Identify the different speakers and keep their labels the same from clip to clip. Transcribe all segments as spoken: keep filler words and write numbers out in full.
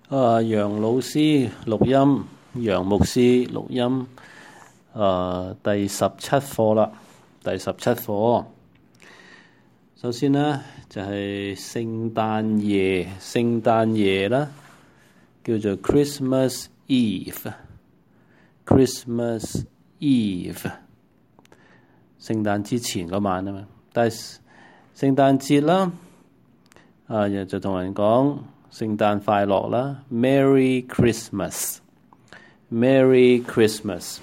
Speaker 1: 啊，楊老師錄音，楊牧師錄音，啊，第十七課啦，第十七課。首先呢，就係聖誕夜，聖誕夜啦，叫做 Christmas Eve，Christmas Eve， 聖誕之前嗰晚啊嘛。但係聖誕節啦，啊，就同人講聖誕快樂啦 ，Merry Christmas，Merry Christmas。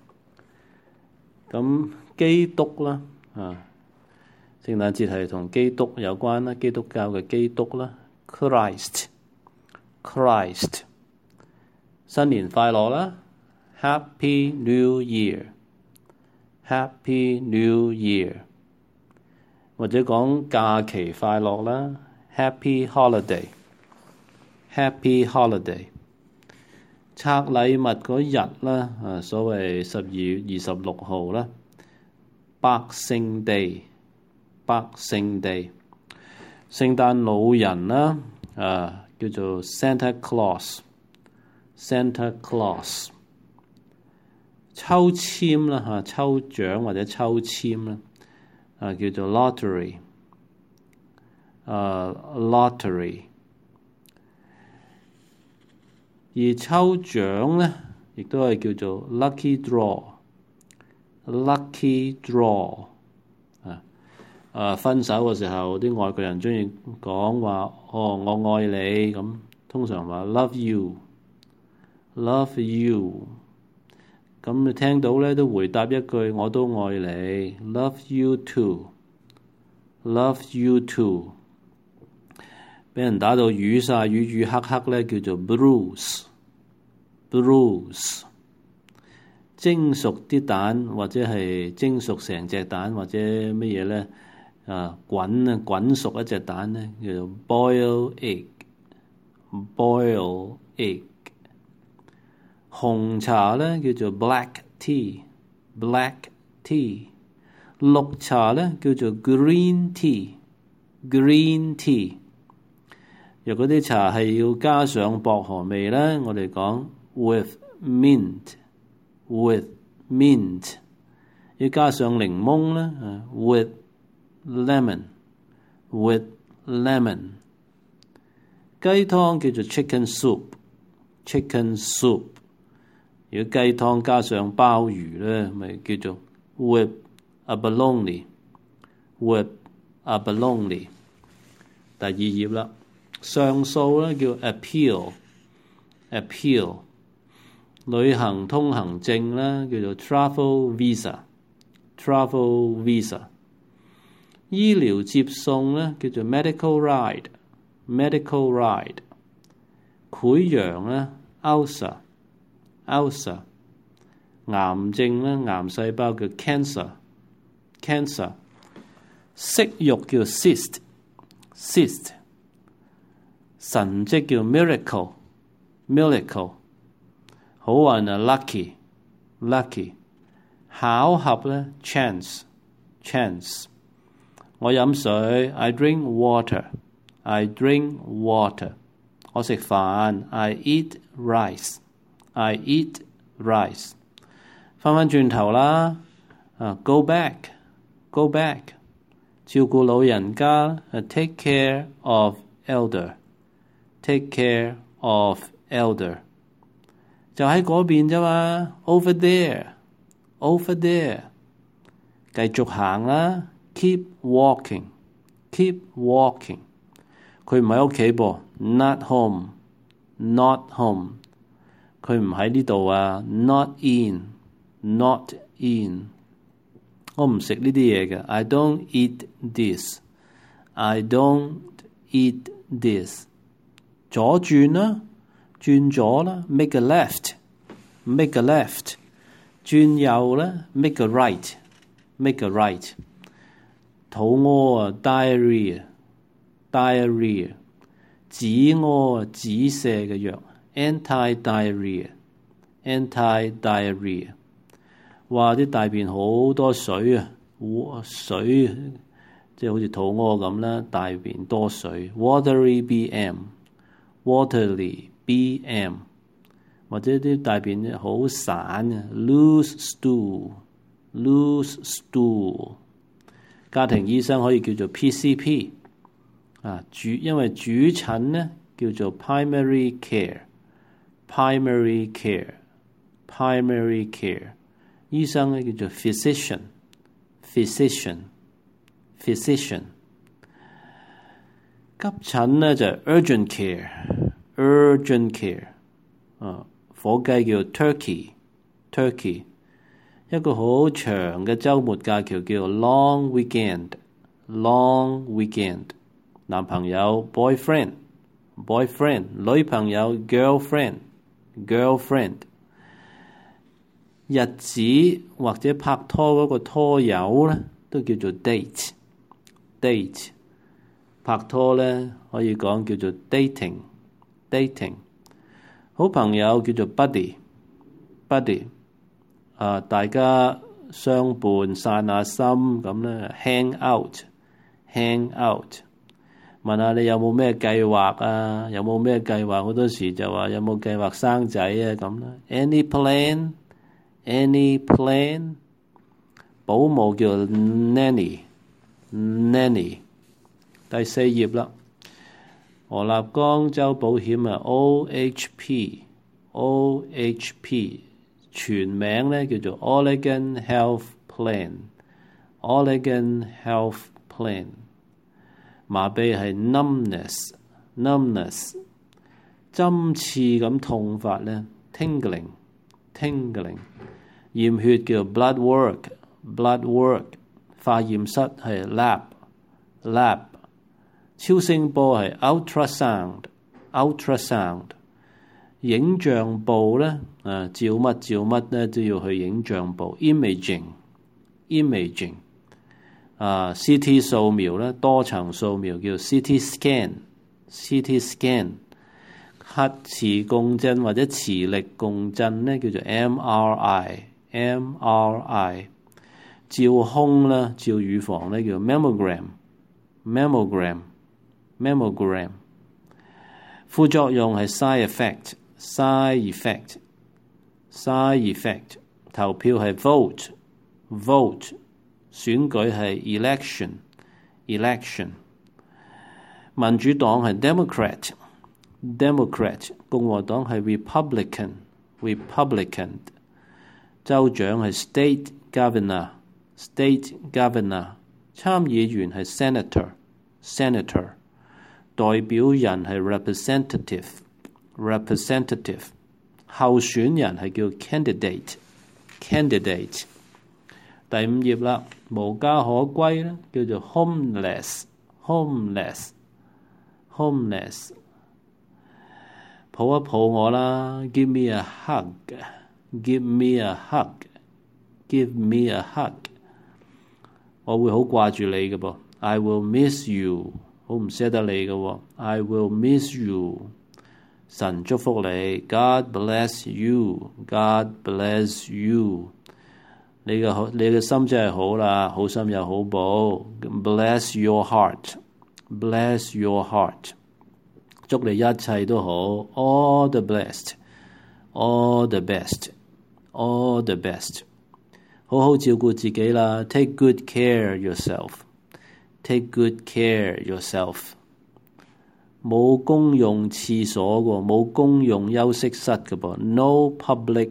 Speaker 1: 咁基督啦，啊，聖誕節係同基督有關啦，基督教嘅基督啦 ，Christ，Christ。新年快樂啦 ，Happy New Year，Happy New Year。或者講假期快樂啦 ，Happy Holiday，Happy Holiday。拆禮物嗰日啦，啊，所謂十二月二十六號啦，百聖地，百聖地。聖誕老人啦，啊，叫做 Santa Claus，Santa Claus。抽籤啦，嚇，抽獎或者抽籤啦。啊，叫做 lottery， 啊 lottery。而抽獎咧，亦都係叫做 lucky draw，lucky draw。啊啊，分手嘅時候，啲外國人中意講話，哦，我愛你咁，通常話 love you，love you。咁你聽到咧都回答一句，我都愛你 ，love you too，love you too。俾人打到瘀晒、瘀瘀黑黑咧，叫做 bruise，bruise。蒸熟啲蛋或者係蒸熟成隻蛋或者乜嘢咧？啊，滾啊滾熟一隻蛋咧，叫做 boil egg，boil egg。紅茶咧叫做 black tea，black tea。綠茶咧叫做 green tea，green tea。若果啲茶係要加上薄荷味咧，我哋講 with mint，with mint。要加上檸檬咧，啊 with lemon，with lemon。雞湯叫做 chicken soup，chicken soup。如果雞湯加上鮑魚咧，咪叫做 with abalone，with abalone。第二頁啦，上訴咧叫 appeal，appeal。旅行通行證咧叫做 travel visa，travel visa。醫療接送咧叫做 medical ride，medical ride。潰瘍咧 ulcer，ulcer。癌症咧，癌細胞叫 cancer，cancer。息肉叫 cyst，cyst。神蹟叫 miracle，miracle。好運啊 lucky，lucky。巧合咧 chance，chance。我飲水 I drink water，I drink water。我食飯 I eat rice，I eat rice。翻返轉頭啦，啊 go back，go back。照顧老人家 take care of elder，take care of elder。就喺嗰邊啫嘛 ，over there，over there。繼續行啦 ，keep walking，keep walking。佢唔喺屋企噃 ，not home，not home。佢唔喺呢度啊 ，not in，not in。我唔食呢啲嘢嘅 ，I don't eat this，I don't eat this。左轉啦，轉左啦 ，make a left，make a left。轉右啦 ，make a right，make a right。肚屙啊 ，diarrhea，diarrhea。止屙啊，止瀉嘅藥 ，anti-diarrhea，anti-diarrhea。話啲大便好多水啊，水即係好似肚屙咁啦，大便多水 ，watery B M，watery B M， 或者啲大便好散嘅 loose stool，loose stool。家庭醫生可以叫做 P C P， 啊，主因為主診咧叫做 primary care，primary care，primary care。醫生咧叫做 physician，physician，physician。急診咧就係 urgent care，urgent care。啊，火雞叫 turkey，turkey。一個好長嘅週末假期叫 long weekend，long weekend。男朋友 boyfriend，boyfriend， 女朋友 girlfriend，girlfriend。日子或者拍拖嗰個拖友咧，都叫做 date，date。拍拖咧可以講叫做 dating，dating。好朋友叫做 buddy，buddy。啊，大家相伴散下心咁咧 ，hang out，hang out。問下你有冇咩計劃啊？有冇咩計劃？好多時就話有冇計劃生仔啊咁啦。Any plan？Any plan？ 保姆叫 nanny，nanny。第四頁啦，俄立岡州保險啊 ，O H P，O H P。全名咧叫做 Oregon Health Plan，Oregon Health Plan。麻痹係 numbness，numbness。針刺咁痛法咧 tingling，tingling。驗血叫 blood work，blood work。化驗室係 lab，lab。超聲波係 ultrasound，ultrasound。影像部咧，啊，照乜照乜咧都要去影像部 imaging，imaging。啊 ，C T 掃描咧，多層掃描叫 C T scan，C T scan。核磁共振或者磁力共振咧叫做 M R I，M R I。照胸啦，照乳房咧叫 mammogram，mammogram，mammogram。副作用係 side effect。side effect，side effect。投票係 vote，vote。選舉係 election，election。民主黨係 democrat，democrat。共和黨係 republican，republican。州長係 state governor，state governor。參議員係 senator，senator。代表人係 representative，representative。候選人係叫 candidate，candidate。第五頁啦，無家可歸咧，叫做 homeless，homeless，homeless。抱一抱我啦 ，give me a hug，give me a hug，give me a hug。我會好掛住你嘅噃 ，I will miss you。好唔捨得你嘅喎 ，I will miss you。神祝福你 ，God bless you，God bless you。你嘅好，你嘅心真係好啦，好心有好報 ，bless your heart，bless your heart。祝你一切都好 ，all the best，all the best，all the best。好好照顧自己啦 ，take good care yourself。Take good care yourself。冇公用廁所嘅，冇公用休息室嘅噃。No public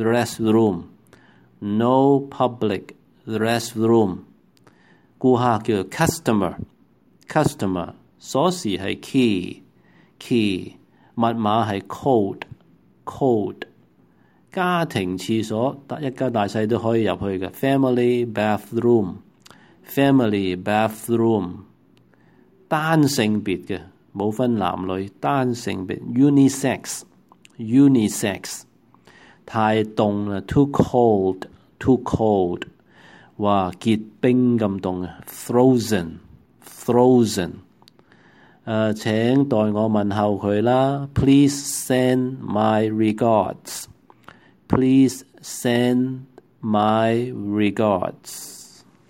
Speaker 1: restroom。No public restroom。顧客叫做 customer，customer。鎖匙係 key，key。密碼係 code，code。家庭廁所，一家大細都可以入去嘅 family bathroom。Family bathroom。單性別嘅，冇分男女，單性別 unisex，unisex。太凍啦 ，too cold，too cold。哇，結冰咁凍啊 ，frozen，frozen。誒，請代我問候佢啦 ，please send my regards，please send my regards。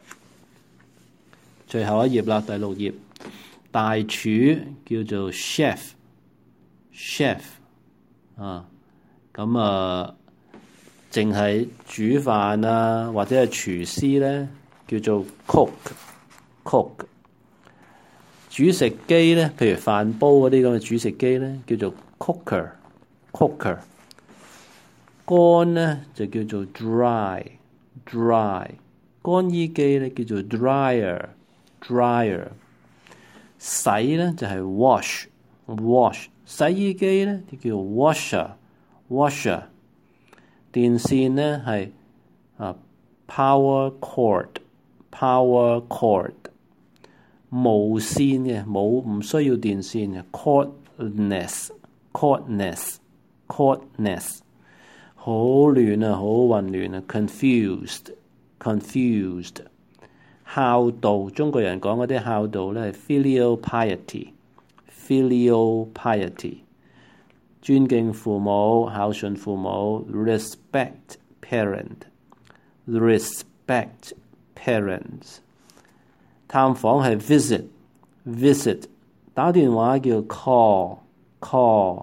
Speaker 1: 最後一頁啦，第六頁，大廚叫做 chef，chef。 啊，咁啊，淨係煮飯啊，或者係廚師咧，叫做 cook，cook。煮食機咧，譬如飯煲嗰啲咁嘅煮食機咧，叫做 cooker，cooker。乾咧就叫做 dry，dry。乾衣機咧叫做 dryer，dryer。洗咧就係 wash，wash。洗衣機咧就叫 washer，washer。電線咧係啊 power cord，power cord。無線嘅冇唔需要電線嘅 cordless，cordless，cordless。好亂啊，好混亂啊 ，confused，confused。孝道，中國人講嗰啲孝道咧係 filial piety，filial piety。尊敬父母，孝順父母 ，respect parent，respect parents。探訪係 visit，visit。打電話叫 call，call。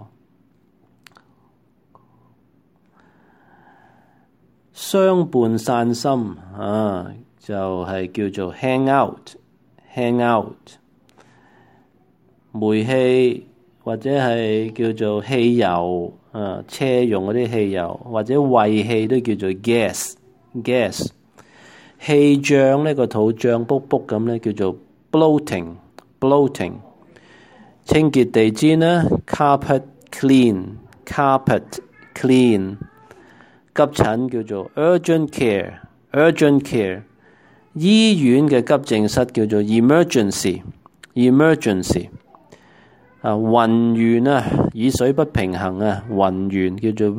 Speaker 1: 相伴散心啊，就係、是、叫做 hang out，hang out。煤氣或者係叫做汽油啊，車用嗰啲汽油或者胃氣都叫做 gas，gas。氣脹呢個肚脹卜卜咁咧，叫做 bloating，bloating。清潔地氈咧 carpet clean，carpet clean。急診叫做 urgent care，urgent care。醫院嘅急症室叫做 emergency，emergency。啊，暈眩啊，耳水不平衡啊，暈眩叫做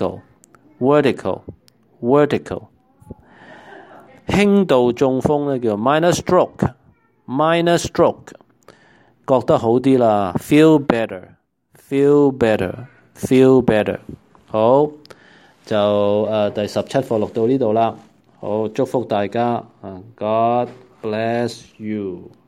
Speaker 1: vertical，vertical，vertical。輕度中風咧叫 minor stroke，minor stroke。覺得好啲啦 ，feel better，feel better，feel better。好，就誒、呃、第十七課錄到呢度啦。好，祝福大家啊 ，God bless you。